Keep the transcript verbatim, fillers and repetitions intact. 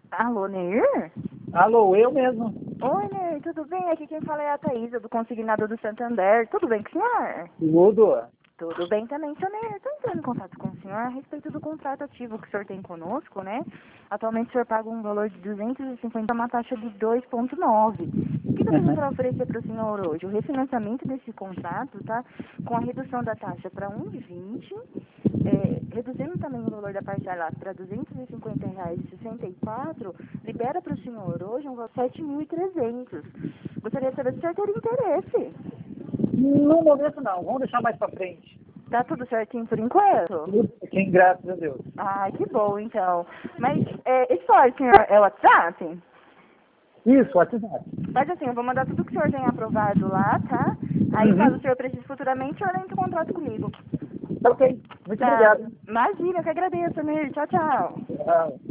Alô, Neir? Alô, eu mesmo. Oi, Neir, tudo bem? Aqui quem fala é a Thaisa, do Consignado do Santander. Tudo bem com o senhor? Tudo. Tudo bem também, seu Neir. Estou entrando em contato com o senhor a respeito do contrato ativo que o senhor tem conosco, né? Atualmente o senhor paga um valor de duzentos e cinquenta, uma taxa de dois vírgula nove. O que eu tenho para Uhum. oferecer para o senhor hoje? O refinanciamento desse contrato, tá? Com a redução da taxa para um vírgula vinte, é, reduzindo também o valor da parcela para duzentos e cinquenta reais e sessenta e quatro, libera para o senhor hoje um valor de sete mil e trezentos. Gostaria de saber se o senhor teria interesse. No momento não, vamos deixar mais pra frente. Tá tudo certinho por enquanto? Tudo sim, graças a Deus. Ai, que bom, então. Mas, é, esse celular, senhor, é o WhatsApp? Isso, WhatsApp. Mas assim, eu vou mandar tudo que o senhor tem aprovado lá, tá? Aí, caso o Uhum. senhor precise futuramente, o senhor entra em contato comigo. Ok, muito Tá? obrigado. Imagina, eu que agradeço, Mir. Tchau, tchau. Tchau.